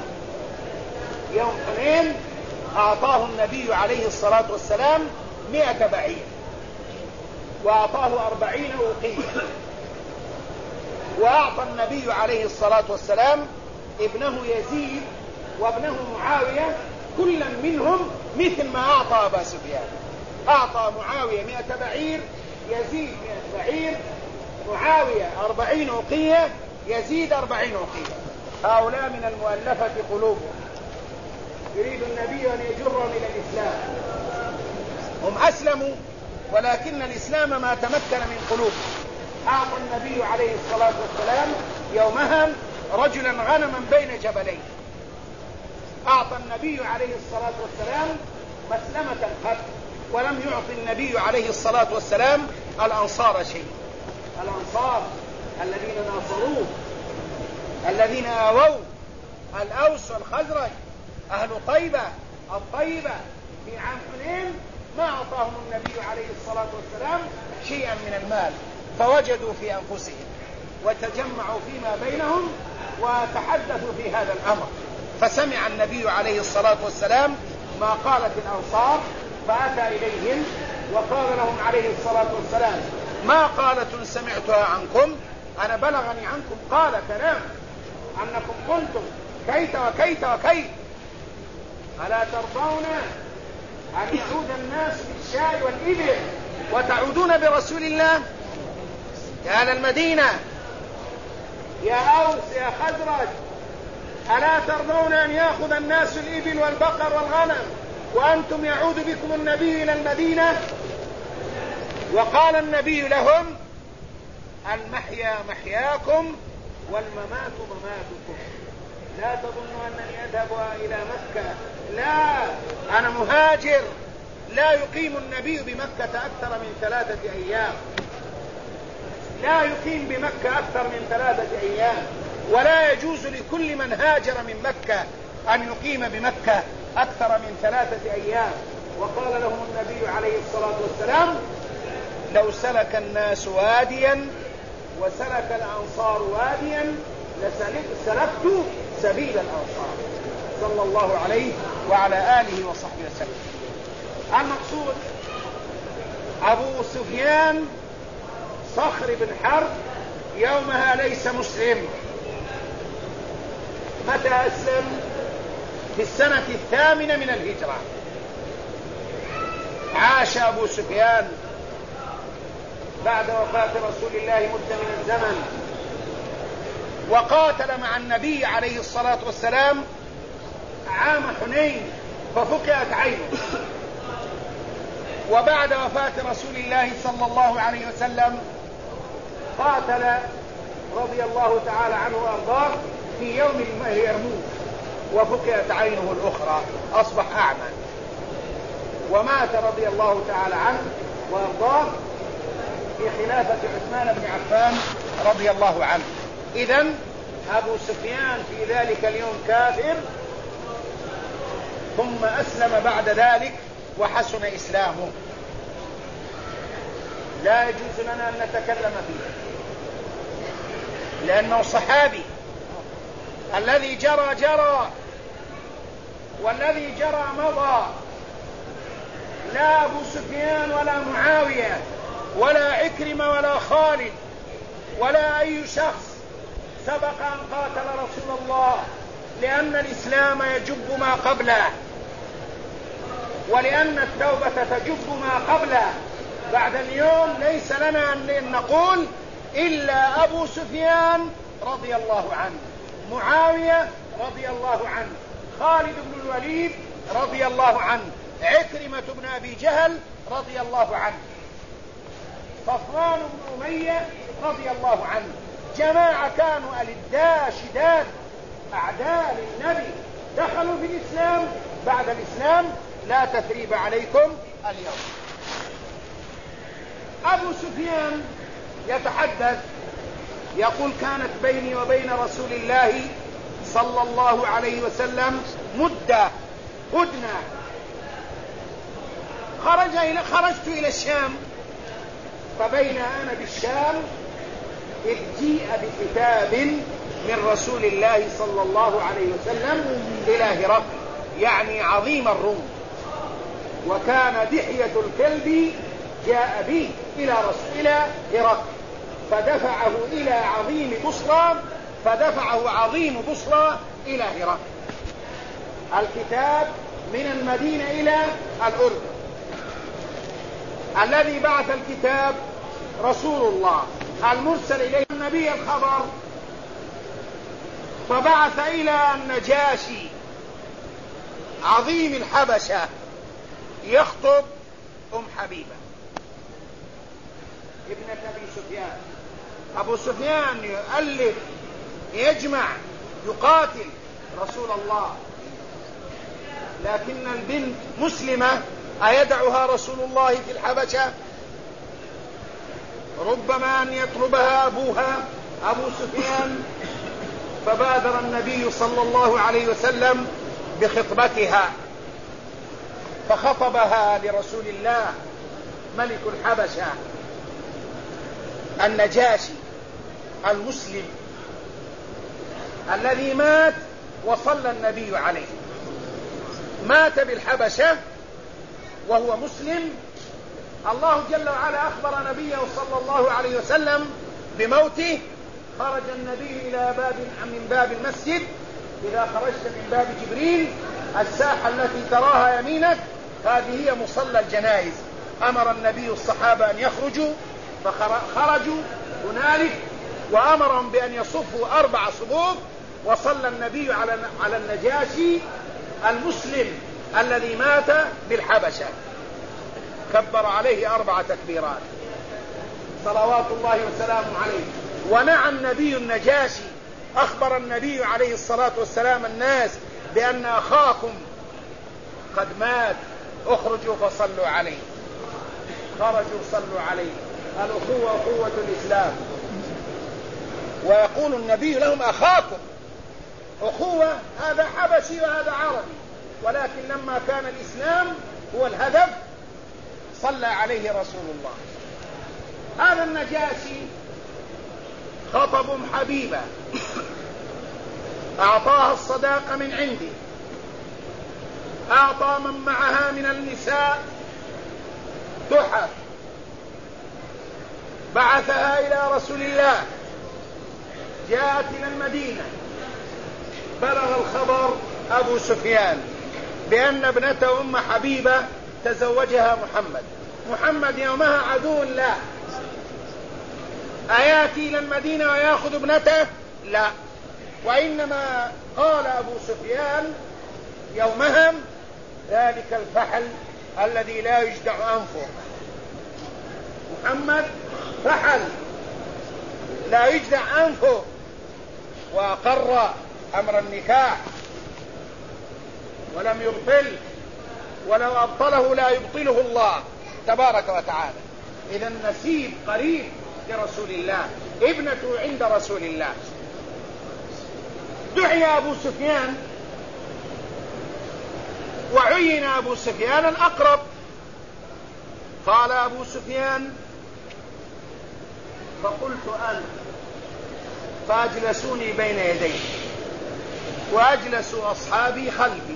يوم حنين أعطاه النبي عليه الصلاة والسلام 100 بعير، وأعطاه 40 أوقية. وأعطى النبي عليه الصلاة والسلام ابنه يزيد وابنه معاوية كلا منهم مثل ما أعطى أبا سفيان. أعطى معاوية 100 بعير، يزيد 100 بعير، معاوية 40 أوقية، يزيد 40 أوقية. هؤلاء من المؤلفة قلوبهم، يريد النبي أن يجرهم إلى الإسلام. هم أسلموا ولكن الإسلام ما تمكن من قلوبهم. أعطى النبي عليه الصلاة والسلام يومها رجلا غنما بين جبلين. أعطى النبي عليه الصلاة والسلام مسلمة قط، ولم يعطي النبي عليه الصلاة والسلام الأنصار شيء. الأنصار الذين ناصروه، الذين آووا، الأوس والخزرج، أهل طيبة الطيبة في عام حنين، ما أعطاهم النبي عليه الصلاة والسلام شيئا من المال، فوجدوا في أنفسهم وتجمعوا فيما بينهم وتحدثوا في هذا الأمر. فسمع النبي عليه الصلاة والسلام ما قالت الأنصار، فأتى إليهم وقال لهم عليه الصلاة والسلام: ما قالة سمعتها عنكم؟ أنا بلغني عنكم قال كلام أنكم قلتم كيت وكيت وكيت، ألا ترضون أن يعود الناس بالشاء والإبل وتعودون برسول الله؟ يا أهل المدينة، يا أوس، يا خزرج، ألا ترضون أن يأخذ الناس الإبل والبقر والغنم وأنتم يعود بكم النبي إلى المدينة؟ وقال النبي لهم: المحيا محياكم والممات مماتكم، لا تظنوا أنني أذهب إلى مكة، لا، أنا مهاجر. لا يقيم النبي بمكة أكثر من 3 أيام، لا يقيم بمكة أكثر من 3 أيام، ولا يجوز لكل من هاجر من مكة أن يقيم بمكة أكثر من 3 أيام. وقال لهم النبي عليه الصلاة والسلام: لو سلك الناس واديا وسلك الأنصار واديا لسلكت سبيل الأنصار، صلى الله عليه وعلى آله وصحبه وسلم. المقصود أبو سفيان صخر بن حرب يومها ليس مسلم. متى أسلم؟ في السنة 8 من الهجرة. عاش أبو سفيان بعد وفاة رسول الله مدة من الزمن، وقاتل مع النبي عليه الصلاة والسلام عام حنين ففقئت عينه. وبعد وفاة رسول الله صلى الله عليه وسلم قاتل رضي الله تعالى عنه وأرضاه في يوم اليرموك وفقئت عينه الأخرى، أصبح أعمى، ومات رضي الله تعالى عنه وأرضاه في خلافة عثمان بن عفان رضي الله عنه. إذن أبو سفيان في ذلك اليوم كافر، ثم أسلم بعد ذلك وحسن إسلامه. لا يجوز لنا أن نتكلم فيه لأنه صحابي. الذي جرى جرى والذي جرى مضى. لا أبو سفيان ولا معاوية ولا عكرمة ولا خالد ولا أي شخص سبق أن قاتل رسول الله، لأن الإسلام يجب ما قبله، ولأن التوبة تجب ما قبله. بعد اليوم ليس لنا أن نقول إلا أبو سفيان رضي الله عنه، معاوية رضي الله عنه، خالد بن الوليد رضي الله عنه، عكرمة بن أبي جهل رضي الله عنه، صفوان بن أمية رضي الله عنه. جماعة كانوا ألداء شداد أعداء للنبي دخلوا في الإسلام. بعد الإسلام لا تثريب عليكم اليوم. أبو سفيان يتحدث يقول: كانت بيني وبين رسول الله صلى الله عليه وسلم مدة هدنة، خرجت إلى الشام، فبين أنا بالشام إذ جيء بكتاب من رسول الله صلى الله عليه وسلم إلى هرقل، يعني عظيم الروم، وكان دحية الكلب جاء به إلى هرقل، فدفعه إلى عظيم بصرى إلى هرقل. الكتاب من المدينة إلى الأردن. الذي بعث الكتاب رسول الله، المرسل إليه النبي الخبر، فبعث إلى النجاشي عظيم الحبشة يخطب حبيبة ابنة أبي سفيان. أبو سفيان يؤلف، يجمع، يقاتل رسول الله، لكن البنت مسلمة، أيدعها رسول الله في الحبشة؟ ربما أن يطلبها أبوها أبو سفيان. فبادر النبي صلى الله عليه وسلم بخطبتها، فخطبها لرسول الله ملك الحبشة النجاشي المسلم الذي مات وصلى النبي عليه. مات بالحبشة وهو مسلم. الله جل وعلا أخبر نبيه صلى الله عليه وسلم بموته. خرج النبي إلى من باب المسجد، إذا خرجت من باب جبريل الساحة التي تراها يمينك هذه هي مصلى الجنائز. أمر النبي الصحابة أن يخرجوا، فخرجوا هنالك وأمرهم بأن يصفوا 4 صفوف، وصلى النبي على النجاشي المسلم الذي مات بالحبشة، كبر عليه 4 تكبيرات صلوات الله وسلامه عليه. ونعى النبي النجاشي، أخبر النبي عليه الصلاة والسلام الناس بأن أخاكم قد مات، اخرجوا فصلوا عليه. خرجوا صلوا عليه. الأخوة أخوة الإسلام، ويقول النبي لهم أخاكم. أخوة، هذا حبشي وهذا عربي، ولكن لما كان الإسلام هو الهدف صلى عليه رسول الله هذا النجاشي خطب حبيبة أعطاها الصداقة من عنده، أعطى من معها من النساء تحف، بعثها إلى رسول الله، جاءت إلى المدينة، بلغ الخبر أبو سفيان بأن ابنته أم حبيبة تزوجها محمد يومها عدو لا، أياتي إلى المدينة ويأخذ ابنته؟ لا، وإنما قال أبو سفيان يومها ذلك الفحل الذي لا يجدع أنفه، محمد فحل لا يجدع أنفه، وأقر أمر النكاح ولم يبطل، ولو أبطله لا يبطله الله تبارك وتعالى. إذا نسيب قريب لرسول الله، ابنته عند رسول الله. دعي أبو سفيان وعين أبو سفيان الأقرب، قال أبو سفيان فقلت أنا، فأجلسوني بين يديه وأجلس أصحابي خلفي،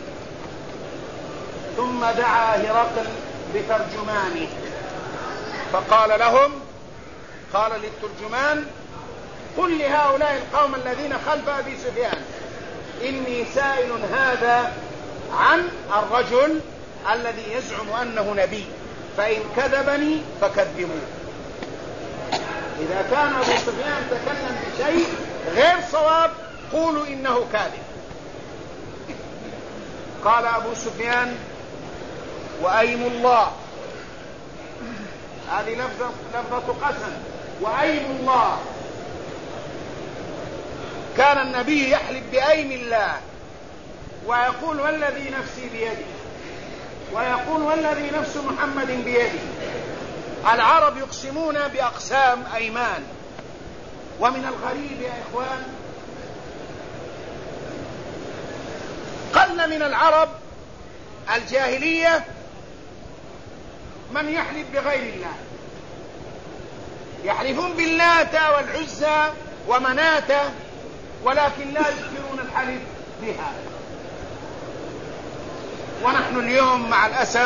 ثم دعا هرقل بترجمانه فقال لهم، قال للترجمان قل لهؤلاء القوم الذين خلف أبي سفيان إني سائل هذا عن الرجل الذي يزعم أنه نبي، فإن كذبني فكذبوه. إذا كان أبو سفيان تكلم بشيء غير صواب قولوا إنه كاذب. قال أبو سفيان وأيم الله، هذه لفظة قسم، وأيم الله، كان النبي يحلف بأيم الله ويقول والذي نفسي بيدي، ويقول والذي نفس محمد بيدي. العرب يقسمون بأقسام أيمان، ومن الغريب يا إخوان قل من العرب الجاهلية من يحلف بغير الله، يحلفون باللات والعزى ومناة ولكن لا يذكرون الحلف بها. ونحن اليوم مع الأسف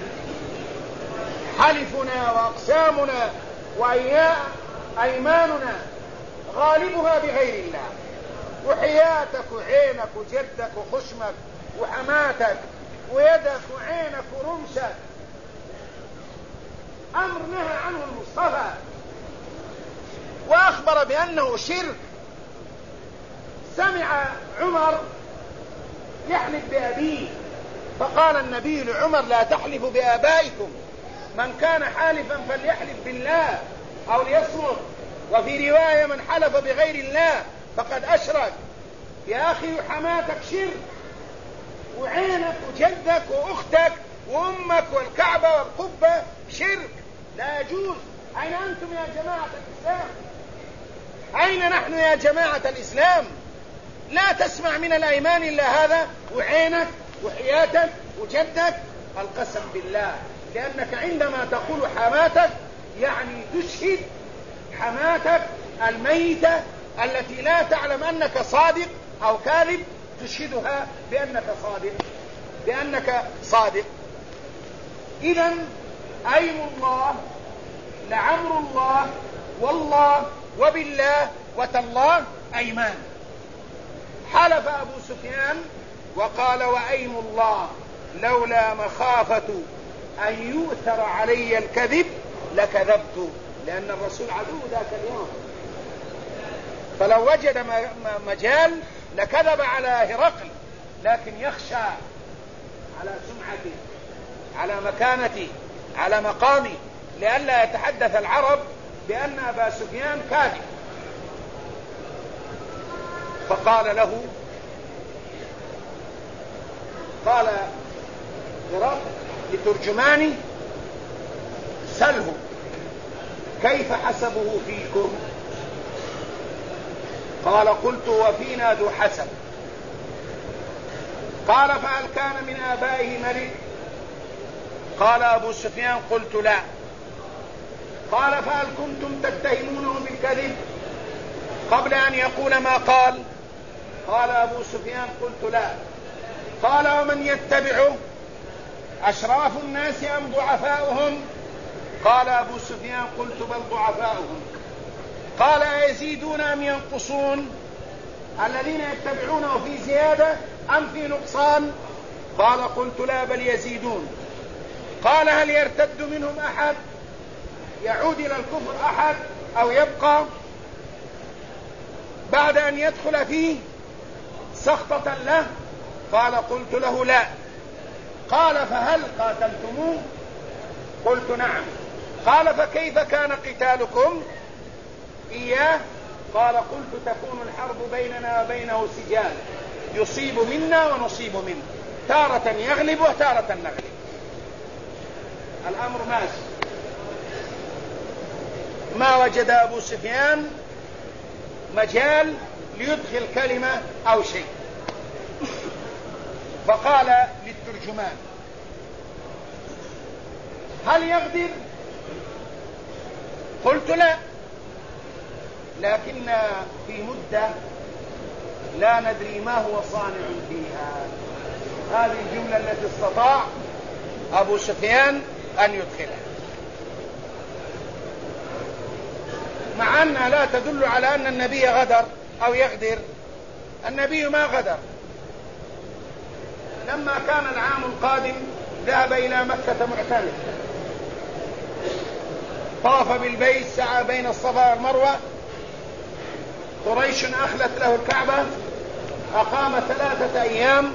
حلفنا وأقسامنا وأيماننا غالبها بغير الله، وحياتك وعينك وجدك وخشمك وحماتك ويدك وعينك ورمشك، أمر نهى عنه المصطفى وأخبر بأنه شرك. سمع عمر يحلف بأبيه فقال النبي لعمر لا تحلفوا بآبائكم، من كان حالفا فليحلف بالله أو ليصمت، وفي رواية من حلف بغير الله فقد أشرك. يا أخي حماتك شرك، وعينك وجدك وأختك وأمك والكعبة والقبة شرك، لا يجوز. أين أنتم يا جماعة الإسلام؟ أين نحن يا جماعة الإسلام؟ لا تسمع من الأيمان إلا هذا، وعينك وحياتك وجدك، القسم بالله، لأنك عندما تقول حماتك يعني تشهد حماتك الميتة التي لا تعلم أنك صادق أو كاذب، تشهدها بأنك صادق. إذن أيم الله لعمر الله والله وبالله وتالله أيمان. حلف أبو سفيان وقال وأيم الله لولا مخافة أن يؤثر علي الكذب لكذبت، لأن الرسول عدو ذاك اليوم، فلو وجد مجال لكذب على هرقل، لكن يخشى على سمعته، على مكانته، على مقامه، لئلا يتحدث العرب بأن أبا سفيان كاذب. فقال له، قال هرقل لترجماني سله كيف حسبه فيكم؟ قال قلت وفينا ذو حسب. قال فهل كان من آبائه ملك؟ قال أبو سفيان قلت لا. قال فهل كنتم تتهمونه بالكذب قبل أن يقول ما قال؟ قال أبو سفيان قلت لا. قال ومن يتبعه أشراف الناس أم ضعفاؤهم؟ قال أبو سفيان قلت بل ضعفاؤهم. قال أيزيدون أم ينقصون؟ الذين يتبعونه في زيادة أم في نقصان؟ قال قلت لا بل يزيدون. قال هل يرتد منهم أحد يعود إلى الكفر أحد أو يبقى بعد أن يدخل فيه سخطة له؟ قال قلت له لا. قال فهل قاتلتموه؟ قلت نعم. قال فكيف كان قتالكم إياه؟ قال قلت تكون الحرب بيننا وبينه سجال يصيب منا ونصيب منه، تارة يغلب وتارة نغلب. الأمر ماشي. ما وجد أبو سفيان مجال ليدخل كلمة أو شيء، فقال للترجمان هل يغدر؟ قلت لا، لكن في مدة لا ندري ما هو صانع فيها. هذه الجملة التي استطاع أبو سفيان أن يدخلها، مع أنها لا تدل على أن النبي غدر أو يغدر. النبي ما غدر. لما كان العام القادم ذهب إلى مكة معتمر، طاف بالبيت، سعى بين الصفا والمروة، قريش أخلت له الكعبة، أقام 3 أيام،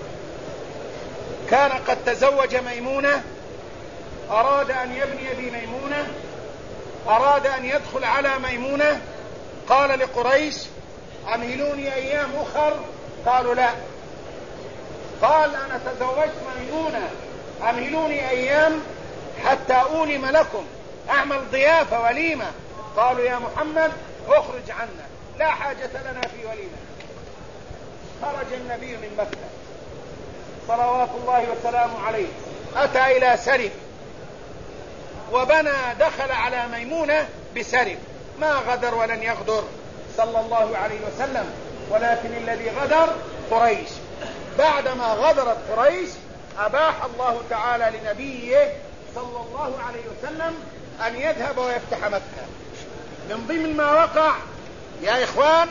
كان قد تزوج ميمونة، أراد أن يبني بميمونة، أراد أن يدخل على ميمونة، قال لقريش أمهلوني أيام أخر، قالوا لا. قال أنا تزوجت ميمونة، أمهلوني أيام حتى أولم لكم، أعمل ضيافة وليمة. قالوا يا محمد اخرج عنا، لا حاجة لنا في وليمة. خرج النبي من مكة صلوات الله وسلامه عليه، أتى إلى سرف وبنى، دخل على ميمونة بسرف، ما غدر ولن يغدر صلى الله عليه وسلم، ولكن الذي غدر قريش. بعدما غدرت قريش أباح الله تعالى لنبيه صلى الله عليه وسلم أن يذهب ويفتح مكة. من ضمن ما وقع يا إخوان،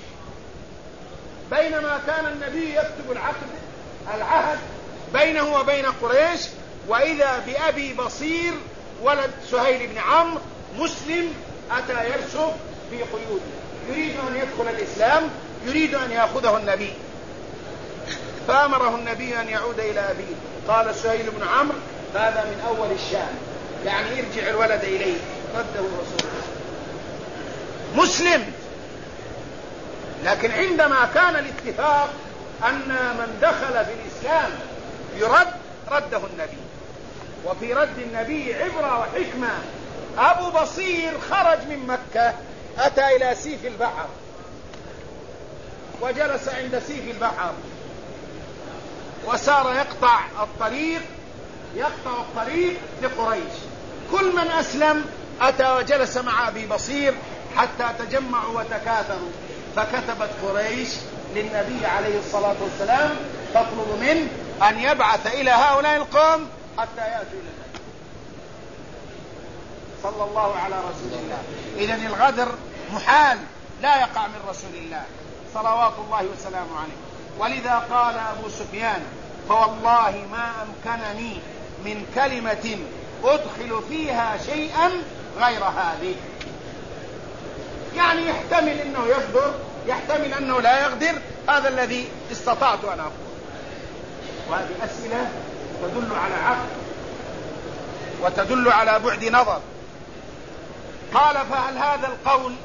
بينما كان النبي يكتب العهد بينه وبين قريش، وإذا بأبي بصير ولد سهيل بن عمرو مسلم أتى يرسب في قيوده، يريد أن يدخل الإسلام، يريد أن يأخذه النبي، فأمره النبي أن يعود إلى أبيه. قال سهيل بن عمرو هذا من أول الشام، يعني يرجع الولد إليه، رده رسول الله مسلم. لكن عندما كان الاتفاق أن من دخل في الإسلام يرد، رده النبي. وفي رد النبي عبرة وحكمة. أبو بصير خرج من مكة، أتى إلى سيف البحر وجلس عند سيف البحر، وسار يقطع الطريق لقريش. كل من أسلم أتى وجلس مع أبي بصير حتى تجمعوا وتكاثروا، فكتبت قريش للنبي عليه الصلاة والسلام تطلب منه أن يبعث إلى هؤلاء القوم حتى يأتوا إلى النبي صلى الله على رسول الله. إذن الغدر محال، لا يقع من رسول الله صلوات الله وسلامه عليه. ولذا قال أبو سفيان فوالله ما أمكنني من كلمة أدخل فيها شيئا غير هذه. يعني يحتمل أنه يغدر، يحتمل أنه لا يغدر، هذا الذي استطعت أن أقول. وهذه أسئلة تدل على عقل وتدل على بعد نظر. قال فهل هذا القول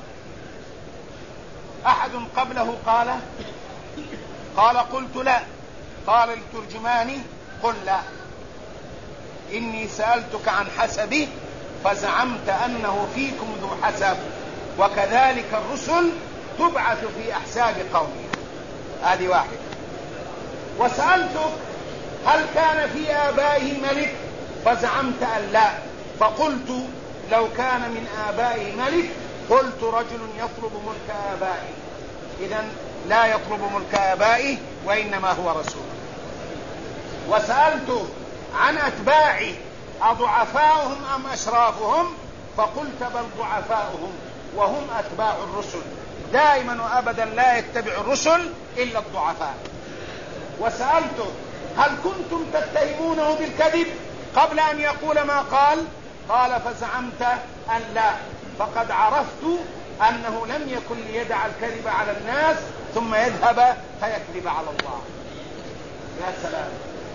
أحد قبله قاله؟ قال قلت لا. قال الترجماني قل لا، إني سألتك عن حسبه فزعمت أنه فيكم ذو حسب، وكذلك الرسل تبعث في أحساب قومها. هذه واحدة. وسألتك هل كان في آبائه ملك فزعمت أن لا، فقلت لو كان من آبائي ملك قلت رجل يطلب ملك آبائي. إذن لا يطلب ملك آبائي وإنما هو رسول. وسألت عن أتباعي أضعفاؤهم أم أشرافهم؟ فقلت بل ضعفاؤهم وهم أتباع الرسل، دائما وأبدا لا يتبع الرسل إلا الضعفاء. وسألته هل كنتم تتهمونه بالكذب قبل أن يقول ما قال؟ قال فزعمت أن لا، فقد عرفت أنه لم يكن ليدع الكذب على الناس ثم يذهب فيكذب على الله. يا سلام،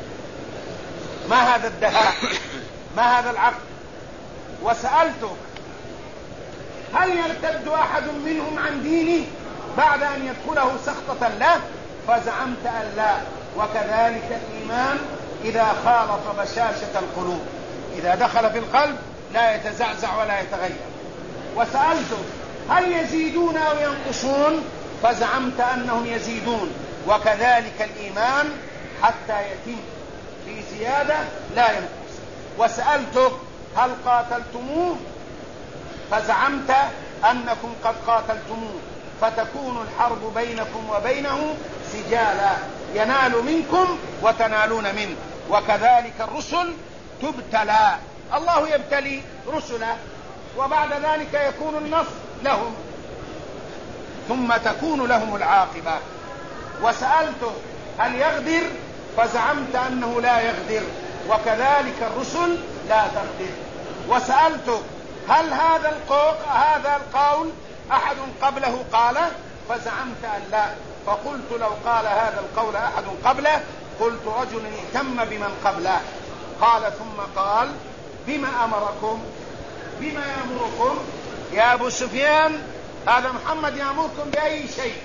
ما هذا الدهاء، ما هذا العقل. وسألته هل يرتد أحد منهم عن دينه بعد أن يدخله سخطة له؟ فزعمت أن لا، وكذلك الإيمان إذا خالط بشاشة القلوب، إذا دخل في القلب لا يتزعزع ولا يتغير. وسألته هل يزيدون أو ينقصون؟ فزعمت أنهم يزيدون، وكذلك الإيمان حتى يتم في زيادة لا ينقص. وسألته هل قاتلتموه؟ فزعمت أنكم قد قاتلتموه، فتكون الحرب بينكم وبينه سجالا، ينال منكم وتنالون منه. وكذلك الرسل تبتلى، الله يبتلي رسله وبعد ذلك يكون النصر لهم ثم تكون لهم العاقبة. وسألته هل يغدر؟ فزعمت أنه لا يغدر، وكذلك الرسل لا تغدر. وسألته هل هذا القول أحد قبله قاله؟ فزعمت أن لا، فقلت لو قال هذا القول أحد قبله قلت رجل اهتم بمن قبله. قال ثم قال بما أمركم؟ بما يأمركم يا أبو سفيان؟ هذا محمد يأمركم بأي شيء؟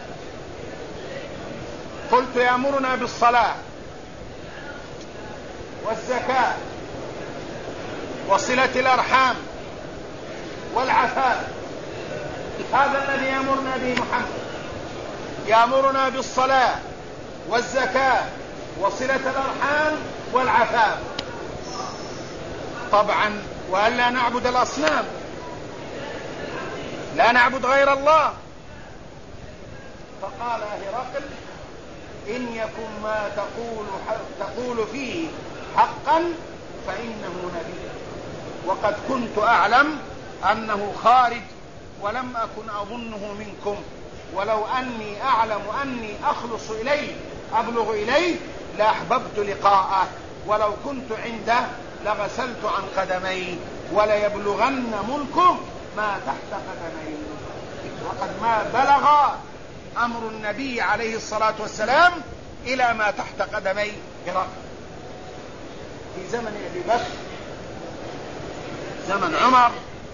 قلت يأمرنا بالصلاة والزكاة وصلة الأرحام والعفاف، هذا الذي يأمرنا به محمد، يأمرنا بالصلاة والزكاة وصلة الأرحام والعفاف طبعا، وألا نعبد الأصنام، لا نعبد غير الله. فقال هرقل إن يكن ما تقول فيه حقا فإنه نبي، وقد كنت أعلم أنه خارج ولم أكن أظنه منكم، ولو أني أعلم أني أخلص إليه أبلغ إليه لأحببت لقاءه، ولو كنت عنده لغسلت عن قدمي، وليبلغن ملكه ما تحت قدمي. وقد ما بلغ أمر النبي عليه الصلاة والسلام إلى ما تحت قدمي هرقل. في زمن أبي بكر، زمن عمر،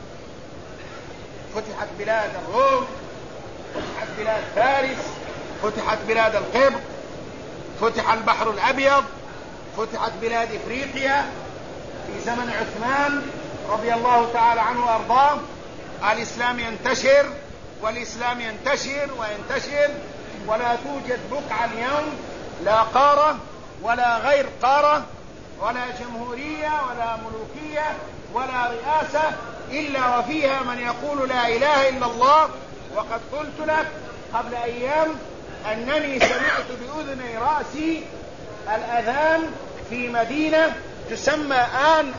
فتحت بلاد الروم، فتحت بلاد فارس، فتحت بلاد القبط، فتح البحر الأبيض، فتحت بلاد إفريقيا. في زمن عثمان رضي الله تعالى عنه وأرضاه الإسلام ينتشر، والإسلام ينتشر وينتشر، ولا توجد بقعة اليوم لا قارة ولا غير قارة ولا جمهورية ولا ملوكية ولا رئاسة إلا وفيها من يقول لا إله إلا الله. وقد قلت لك قبل أيام أنني سمعت بأذني رأسي الأذان في مدينة تسمى آن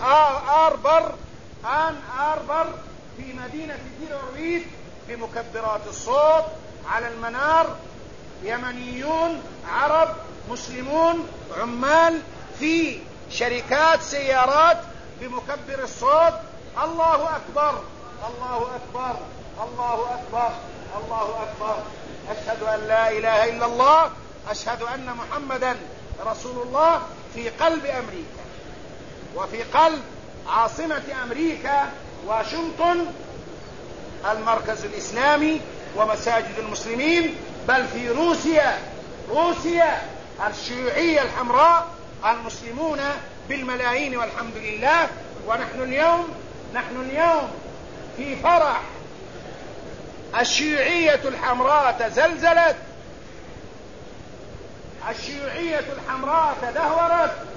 آربر في مدينة تيرويد بمكبرات الصوت على المنار، يمنيون عرب مسلمون عمال في شركات سيارات بمكبر الصوت، الله أكبر الله أكبر الله أكبر الله أكبر، أشهد أن لا إله إلا الله، أشهد أن محمدا رسول الله، في قلب أمريكا وفي قلب عاصمة أمريكا واشنطن، المركز الإسلامي ومساجد المسلمين، بل في روسيا الشيوعية الحمراء المسلمون بالملايين والحمد لله. ونحن اليوم في فرح، الشيوعية الحمراء تزلزلت، الشيوعية الحمراء تدهورت،